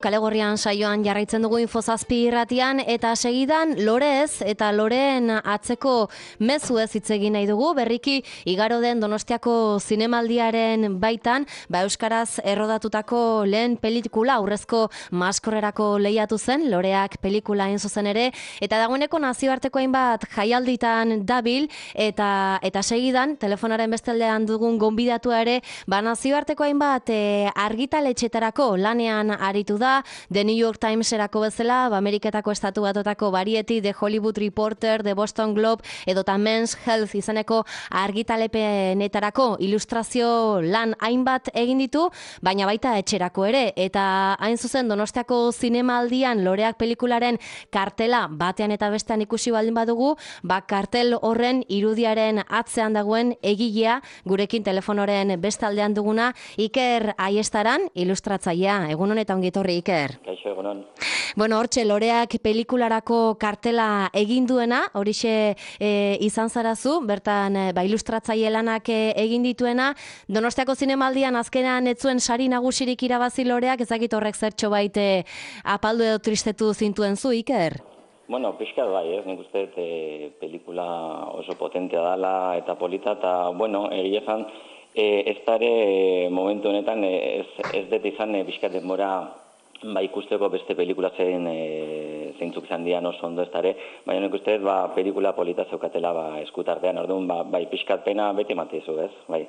Kalegorrian saioan jarraitzen dugu Infozazpi irratian eta segidan Lorez eta Loren atzeko mezuez hitz egin nahi dugu. Berriki igaro den Donostiako zinemaldiaren baitan, euskaraz errodatutako lehen pelikula aurrezko maskorrerako lehiatu zen, Loreak pelikula hain zuzen ere, eta dagoeneko nazioarteko hainbat jaialditan dabil eta segidan telefonaren bestaldean dugun gonbidatua ere, nazioarteko hainbat argitaletxetarako lanean aritu da. The New York Times-erako bezala, Ameriketako Estatu Batuetako Variety, The Hollywood Reporter, The Boston Globe, edota Men's Health izeneko argitalepenetarako ilustrazio lan hainbat egin ditu, baina baita etxerako ere. Eta hain zuzen Donostiako zinemaldian Loreak pelikularen kartela batean eta bestean ikusi baldin badugu, kartel horren irudiaren atzean dagoen egilea, gurekin telefonoren bestaldean duguna, Iker Aiestaran, ilustratzailea. Egun honetan ongi etorri, Iker. Kaixo, egunon. Bueno, hortxe, Loreak pelikularako kartela egin duena, horixe izan zarazu, bertan ilustratzaile lanak egin dituena. Donostiako zinemaldian azkenean ez zuen sari nagusirik irabazi Loreak, ezakit horrek zertxo baite apaldu edo tristetu zintuen zu, Iker? Bueno, pixkat bai, nik uste pelikula oso potentea dela eta polita, eta, bueno, egia esan, ez dare momentu honetan ez dut izan pixkat denbora ikusteko beste pelikula zeintzuk izan dian oso ondo ez dare, baina nik uste pelikula polita zeukatela eskutartean, orduan pixkat pena beti matizu, ez, bai.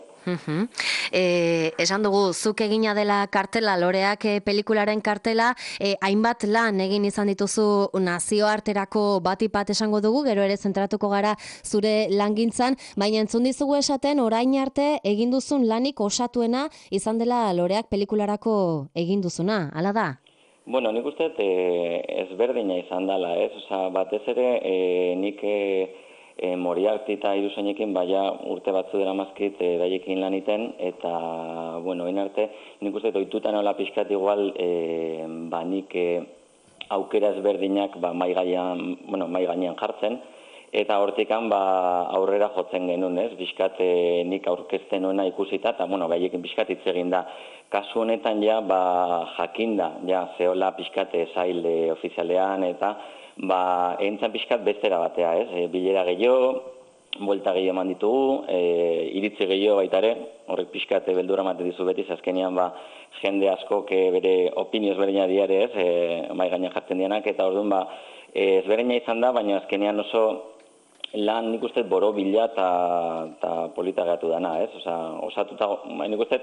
Esan dugu, zuk egina dela kartela, Loreak pelikularen kartela, hainbat lan egin izan dituzu nazioarterako batipat esango dugu, gero ere zentratuko gara zure langintzan, baina entzun dizugu esaten orain arte egin duzun lanik osatuena izan dela Loreak pelikularako egin duzuna, hala da? Bueno, nik uste ezberdina izan dela, ez? Osa, batez ere nik Moriarty eta Iruzainekin urte batzu dira mazkit daiekin laniten, eta, bueno, arte, nik uste oitutan hola pixkat igual, nik aukera ezberdinak mai gainean jartzen, eta hortikan aurrera jotzen genuen, ez? Pixkat nik aurkezten nuena ikusita, eta, bueno, baiekin pixkat hitz egin da. Kasu honetan jakinda, zehola pixkat zail ofizialean, eta entzan pixkat bestera batea, ez? Bilera gehiago, buelta gehiago eman ditugu, iritzi gehiago baita ere, horrek pixkat beldura ematen dizu beti, azkenean jende asko bere opinioz berina diare, ez? Mai gainean jartzen dianak, eta orduan ezberdina izan da, baina azkenean oso lan nik uste boro bila eta polita gatu dana, ez? Osatuta, nik uste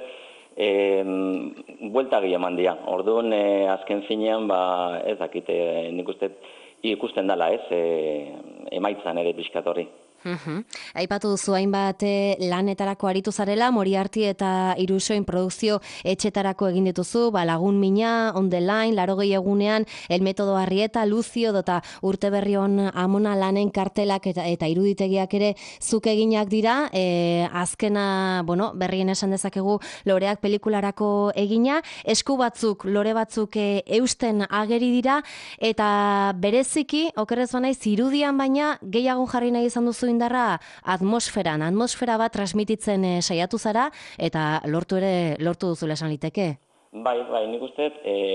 buelta gehiago eman dian. Orduan, azken finean, ez dakite, nik uste ikusten dela, ez? Emaitzan ere pixkat horri. Aipatu duzu hainbat lanetarako aritu zarela, Moriarty eta Irusoin produkzio etxetarako egin dituzu, Lagun Mina, On the Line, 80 egunean, El Metodo Arrieta, Lucio, dota Urte Berrion Amona lanen kartelak eta iruditegiak ere zuk eginak dira, azkena, berrien esan dezakegu Loreak pelikularako egina, esku batzuk, lore batzuk eusten ageri dira, eta bereziki, okerrez banaiz, irudian baina gehiago jarri nahi izan duzu indarra atmosfera bat transmititzen saiatu zara, eta lortu duzula esan liteke. Bai, nik uste,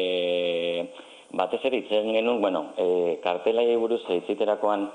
batez ere itzen genuen, kartelai buruz itziterakoan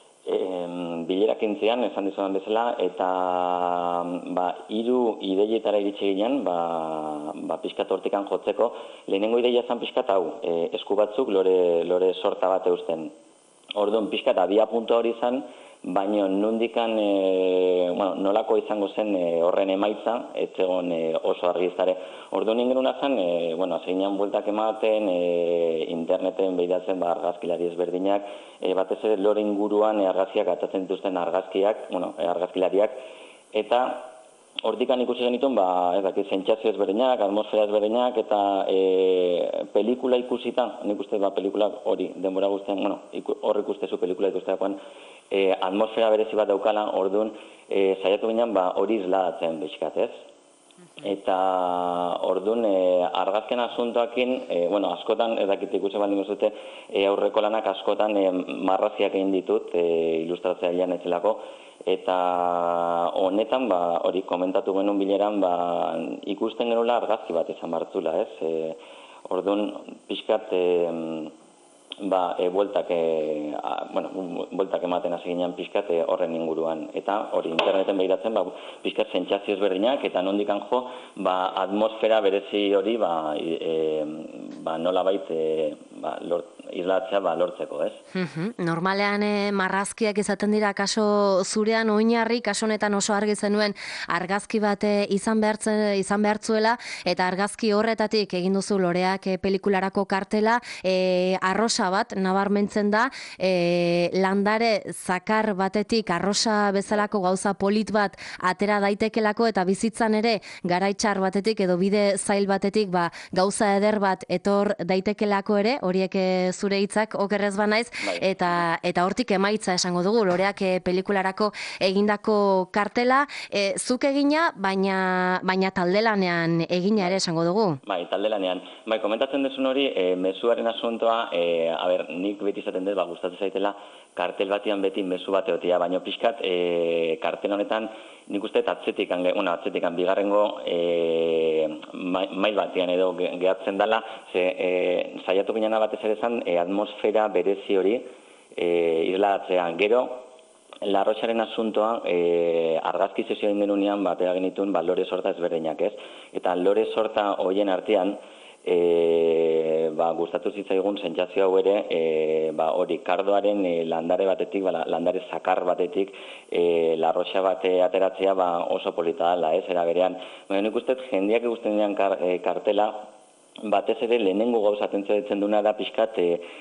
bilerak intzian, esan dizudan bezala, eta 3 ideietara iritsi ginen, pixkat hortikan jotzeko, lehenengo ideia zen pixkat hau, esku batzuk lore sorta bat eusten. Orduan, pixkat abia puntu hori zen, baina nondikan nolako izango zen horren emaitza, ez egon oso argiztare. Orduan ingenuna zen, azeginan bueltak ematen, interneten behidatzen argazkilari ezberdinak, batez ere lore inguruan argazkiak atatzen dituzten argazkilariak, eta hortikan ikusi genituen, sentsazio ezberdinak, atmosfera ezberdinak, eta pelikula ikusita, nik uste pelikula hori, denbora guztien, hor ikustezu pelikula ikusterakoan, atmosfera berezi bat daukala, orduan, saiatu ginen hori isladatzen bezkat, ez? Eta orduan, argazken asuntoakin, askotan, ez dakit ikusi baldin gozute, aurreko lanak askotan marraziak egin ditut, ilustratzailean etzelako, eta honetan, hori komentatu genuen bileran, ikusten genuela argazki bat izan bartzula, ez? Orduan, pixkat, bueltak ematen hasi ginen pixkat horren inguruan. Eta hori interneten behiratzen, pixkat sentsazio ezberdinak, eta nondikan jo, atmosfera berezi hori, nolabait islatzea lortzeko, ez? Normalean marrazkiak izaten dira kaso zurean oinarri, kaso honetan oso argi zenuen argazki bat izan behartzuela, eta argazki horretatik egin duzu Loreak pelikularako kartela, arrosa bat nabarmentzen da, landare zakar batetik arrosa bezalako gauza polit bat atera daitekelako, eta bizitzan ere garaitxar batetik edo bide zail batetik gauza eder bat etor daitekelako ere, horiek zure hitzak okerrez banaiz, eta hortik emaitza esango dugu, Loreak pelikularako egindako kartela, zuk egina, baina taldelanean egina ere esango dugu. Bai, taldelanean. Bai, komentatzen duzun hori, mezuaren asuntoa, nik beti izaten dut, gustatzen zaitela, kartel batian beti mezu bat egotia, baina pixkat, kartel honetan, nik uste atzetikan bigarrengo mail batian edo gehatzen dela, saiatu ginena batez ere zan, atmosfera berezi hori irladatzean. Gero, Larroxaren asuntoa, argazki sesio egin denunean batera genituen lore sorta ezberdinak, ez? Eta lore sorta horien artean, gustatu zitzaigun sentsazio hau ere, hori kardoaren landare batetik, landare zakar batetik, larroxa bate ateratzea oso polita dela, ez? Era berean, nik uste jendeak ikusten dian kartela, batez ere lehenengo gauza atentzioa duna da pixkat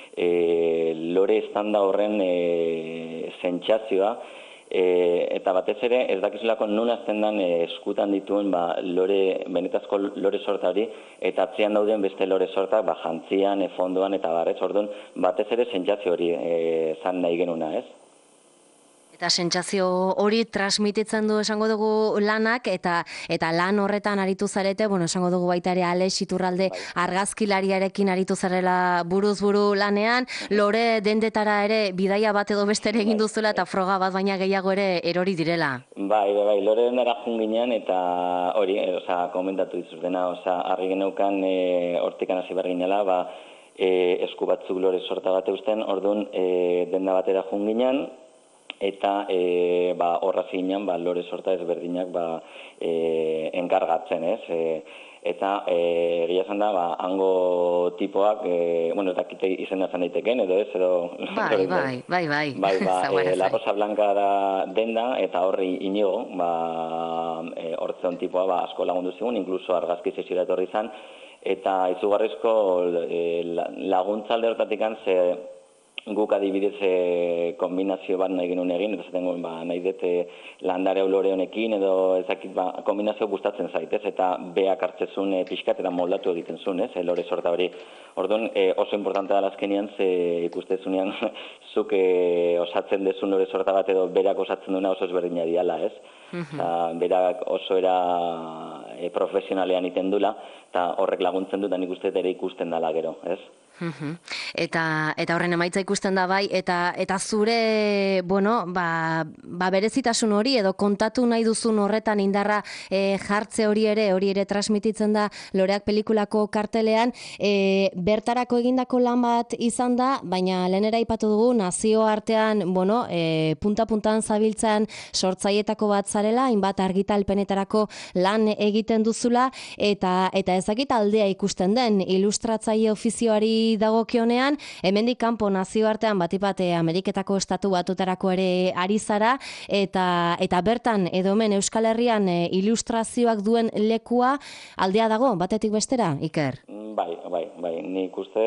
lore estanda horren sentsazioa, eta batez ere ez dakizulako nun azten den eskutan dituen benetazko lore sorta hori, eta atzean dauden beste lore sortak jantzian, fondoan eta barrez, orduan batez ere sentsazio hori zan nahi genuna, ez? Eta sentsazio hori transmititzen du esango dugu lanak, eta lan horretan aritu zarete, esango dugu baita ere Alex Iturralde argazkilariarekin aritu zarela buruz buru lanean, Lore dendetara ere bidaia bat edo beste ere egin duzuela, eta froga bat baina gehiago ere erori direla. Bai, Lore dendara junginean, eta hori, komentatu dizutena, argi geneukan hortikan hasi behar ginela, esku batzuk lore sorta bat eusten, orduan denda batera junginean, eta horra zinean lore sorta ezberdinak enkargatzen, ez? Eta egia esan da, hango tipoak, ez dakite izena zan daiteken, edo ez, edo... Bai. La Rosa Blanca da denda, eta horri inigo, hortzeon tipoa asko lagundu zigun, inkluso argazki sesiora etorri izan, eta izugarrizko laguntza alde hortatik guk adibidez kombinazio bat nahi genuen egin, eta zaten nahi dute landare lore honekin, edo ezakit kombinazio gustatzen zaitez, eta beak hartzezun pixkat eta moldatu egiten zuen, lore sorta hori. Orduan oso importantea da azkenean, ikustezunean zuk osatzen dezun lore sorta bat edo berak osatzen duena oso ezberdina diala, ez? Berak oso era profesionalean iten dula, eta horrek laguntzen dut, da nik uste ere ikusten dela gero, ez? Eta horren emaitza ikusten da bai, eta zure, berezitasun hori edo kontatu nahi duzun horretan indarra jartze hori ere transmititzen da Loreak pelikulako kartelean, bertarako egindako lan bat izan da, baina lehenera aipatu dugu nazioartean, punta-puntan zabiltzan sortzaietako bat zarela, hainbat argitalpenetarako lan egiten duzula, eta ezakit aldea ikusten den, ilustratzaile ofizioari dagokionean, hemendik kanpo nazioartean batipat Ameriketako estatu batutarako ere ari zara, eta bertan edo hemen Euskal Herrian ilustrazioak duen lekua aldea dago, batetik bestera, Iker? Bai, nik uste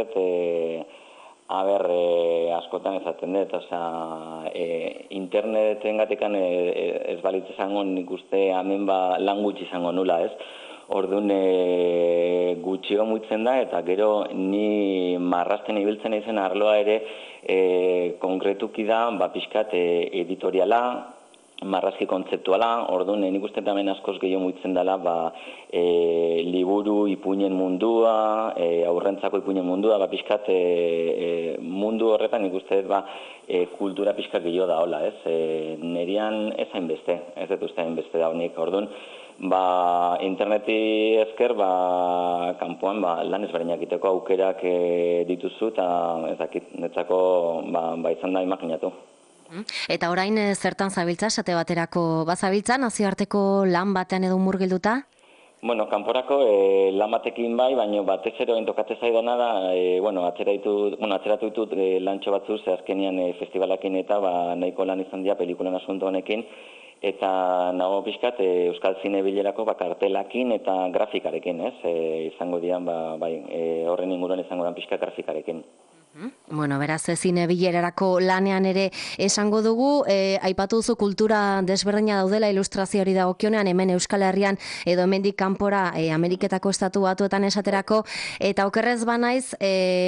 askotan ezaten dut, interneten gatikan ez balitz izango nik uste hemen lan gutxi izango nula, ez? Orduan gutxio muitzen da, eta gero ni marrasten ibiltzen izen arloa ere konkretuki da, pixkat editoriala, marrazki kontzeptuala, orduan nik uste hemen askoz gehiago muitzen dela liburu ipuinen mundua, aurrentzako ipuinen mundua, pixkat mundu horretan nik uste kultura pixkat gehiago da hola, ez? Nerian ez hainbeste, ez dut uste hainbeste da honik, orduan interneti ezker, kanpoan lan ezberdinak egiteko aukerak dituzu, eta ez dakit, netzako izan da imaginatu. Eta orain zertan zabiltza, esate baterako bazabiltza, nazioarteko lan batean edo murgilduta? Bueno, kanporako lan batekin baina batez ere orain tokatzen zaidana da, atzeratu ditut lantxo batzu, ze azkenian festivalakin eta nahiko lan izan dira pelikulan asunto honekin, eta nago pixkat Euskal Zine Bilerako kartelakin eta grafikarekin, izango dian, horren inguruan izango den pixkat grafikarekin. Bueno, beraz, zine bilerarako lanean ere esango dugu, aipatu duzu kultura desberdina daudela ilustrazioari dagokionean, hemen Euskal Herrian edo hemendik kanpora Ameriketako estatu batuetan esaterako, eta okerrez banaiz,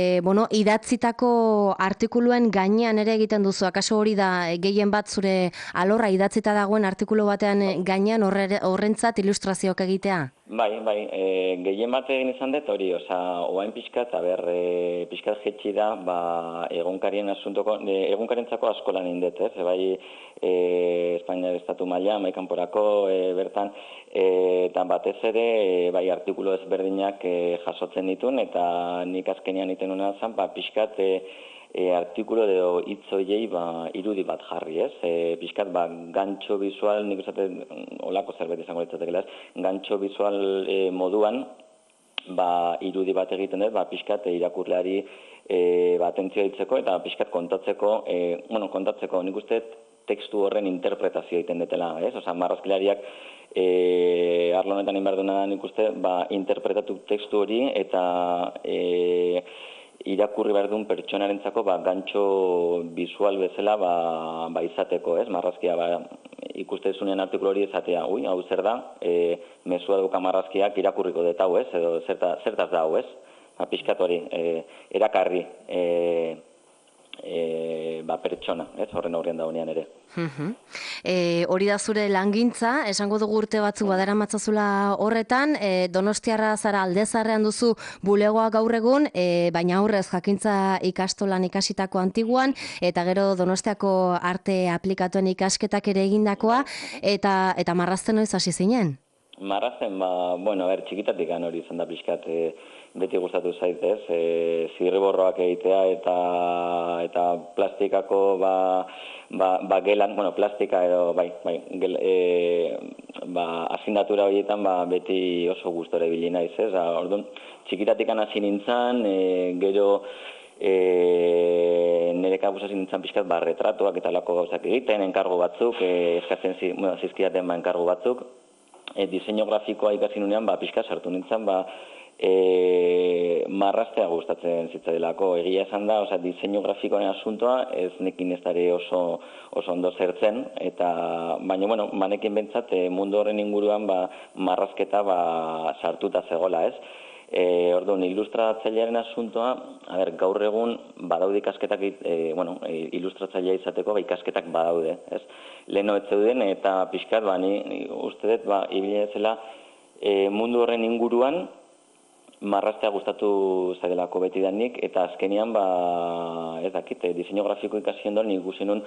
idatzitako artikuluen gainean ere egiten duzu, akaso hori da gehien bat zure alorra idatzita dagoen artikulu batean gainean horrentzat ilustrazioak egitea? Bai, gehien bat egin izan dut hori, oain pixkat, pixkat jetxi da, egunkarien egunkarentzako asko lan indet, bai, Espainiar estatu maila, maikanporako, bertan, eta batez ere, bai, artikulu ezberdinak jasotzen ditun, eta nik azkenean iten hona zen, pixkat, artikulo edo hitzoiei irudi bat jarri, pixkat, gantxo bizual, nik usaten, olako zerbait izango litzatekela, gantxo bizual moduan, irudi bat egiten dut, pixkat irakurleari atentzioa ditzeko eta pixkat kontatzeko, nik uste tekstu horren interpretazioa egiten dutela, marrazkilariak arlo honetan inberduna nik uste, interpretatu tekstu hori eta irakurri behar duen pertsonarentzako gantxo bizual bezala izateko, marrazkia ikuste zunean artikulu hori ezatea, hau zer da, mesua duka marrazkiak irakurriko dut hau, edo zertaz da hau, pixkat hori, erakarri pertsona, horren aurrean daunean ere. Hori da zure langintza, esango dugu urte batzu badara matzazula horretan, Donostiarra zara Aldezarrean duzu bulegoa gaur egun, baina aurrez jakintza ikastolan ikasitako antiguan, eta gero Donostiako arte aplikatuen ikasketak ere egindakoa, eta marrazten noiz hasi zinen? Marrazten, txikitatik hori izan da pixkat, beti gustatu zaitez, zirriborroak egitea eta plastikako gelan, plastika edo asignatura horietan beti oso gustora ibili naiz, orduan txikitatik hasi nintzen, gero nire kabuz hasi nintzen pixkat retratuak eta lako gauzak egiten, enkargo batzuk, eskatzen zizkidaten enkargo batzuk, diseinu grafikoa ikasi nunean pixkat sartu nintzen, marraztea gustatzen zitzadelako. Egia esan da, diseinu grafikoaren asuntoa ez nekin ez dara oso ondo zertzen, baina, manekin bentsat mundu horren inguruan marrazketa sartuta zegoela, ez? Orduan, ilustratzailearen asuntoa, gaur egun badaude ikasketak, ilustratzailea izateko ikasketak badaude, ez? Leheno ez zeuden eta pixkat, ni uste dut, ibili zela mundu horren inguruan marraztea gustatu zaidelako beti danik, eta azkenean, ez dakit, diseinu grafiko ikasien duen ikusi nun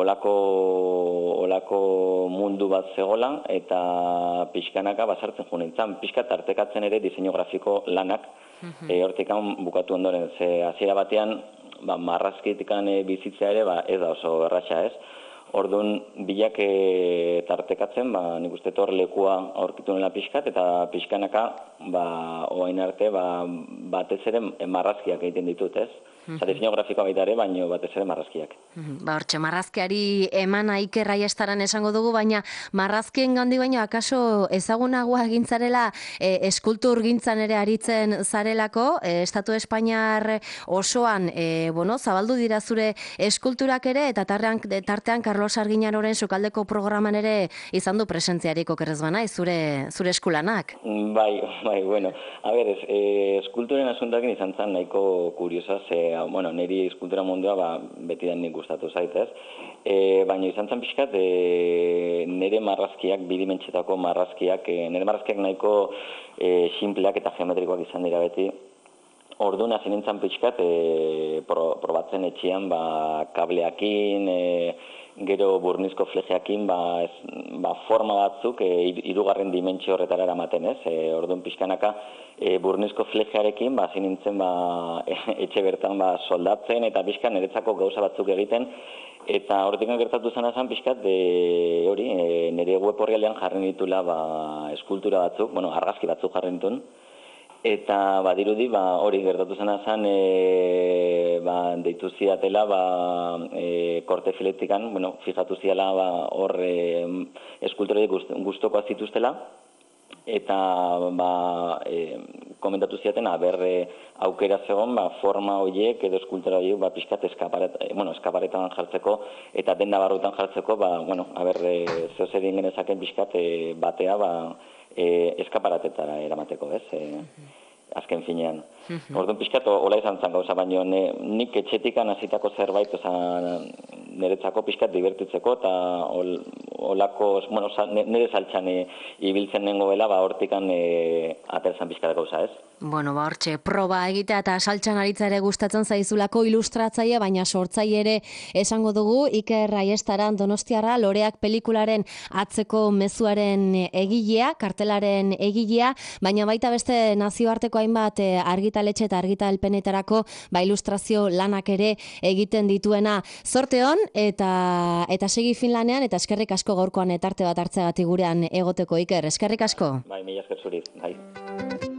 olako mundu bat zegoela, eta pixkanaka basartzen jo nintzen, pixka tartekatzen ere diseinu grafiko lanak, hortikan bukatu ondoren, ze hasiera batean, marrazkitikan bizitzea ere, ez da oso erraxa, ez? Orduan, bilak tartekatzen, nik uste hor lekua aurkitu nela pixkat, eta pixkanaka, oain arte, batez ere marrazkiak egiten ditut, ez? Diseinu grafikoa baita ere, baina batez ere marrazkiak. Hortxe, marrazkiari eman aikerra estaran esango dugu, baina marrazkien gandi baino, akaso ezagunagoa egintzarela eskultur gintzan ere aritzen zarelako, Estatu Espainiar osoan, zabaldu dira zure eskulturak ere, eta tartean Carlos Arguinaroren sukaldeko programan ere izan du presentziarik okerrez bana, zure eskulanak. Bai, eskulturen asuntakin izan zen nahiko kuriosa, niri eskultura mundua beti den nik gustatu zaitez, baina izan zen pixkat nire marrazkiak, bidimentxetako marrazkiak, nire marrazkiak nahiko sinpleak eta geometrikoak izan dira beti, orduan hasi nintzen pixkat probatzen etxean kableakin, gero burnizko flejeakin forma batzuk hirugarren dimentsio horretara eramaten, ez? Orduan pixkanaka burnizko flejearekin hasi nintzen etxe bertan soldatzen eta pixkan niretzako gauza batzuk egiten. Eta horretik gertatu zena zen pixkat, nire web orrialdean jarri nitula eskultura batzuk, argazki batzuk jarri nituen. Eta badirudi hori gertatu zena zen, deitu ziatela korte filetikan, fijatu ziala hor eskulturai gustokoak zituztela. Eta komentatu ziaten, aukera zegoen, forma horiek edo eskultura horiek pixkat eskaparetan jartzeko eta denda barrutan jartzeko, zeo zer egin genezaken pixkat batea eskaparatetara eramateko, ez? Azken finean. Orduan pixkat, hola izan zen gauza, baina nik etxetikan hasitako zerbait, niretzako pixkat divertitzeko, eta holako, nire saltxan ibiltzen nengoela, hortikan aterzan pixkat gauza, ez? Hortxe, proba egitea eta saltxan aritza ere gustatzen zaizulako ilustratzaile, baina sortzaile ere esango dugu, Iker Ayestaran Donostiarra, Loreak pelikularen atzeko mezuaren egilea, kartelaren egilea, baina baita beste nazioarteko hainbat argitaletxe eta argitalpenetarako ilustrazio lanak ere egiten dituena. Zorte hon eta segi Finlanean eta eskerrik asko gaurkoan etarte bat hartzeagatik gurean egoteko, Iker. Eskerrik asko. Mila esker zuri.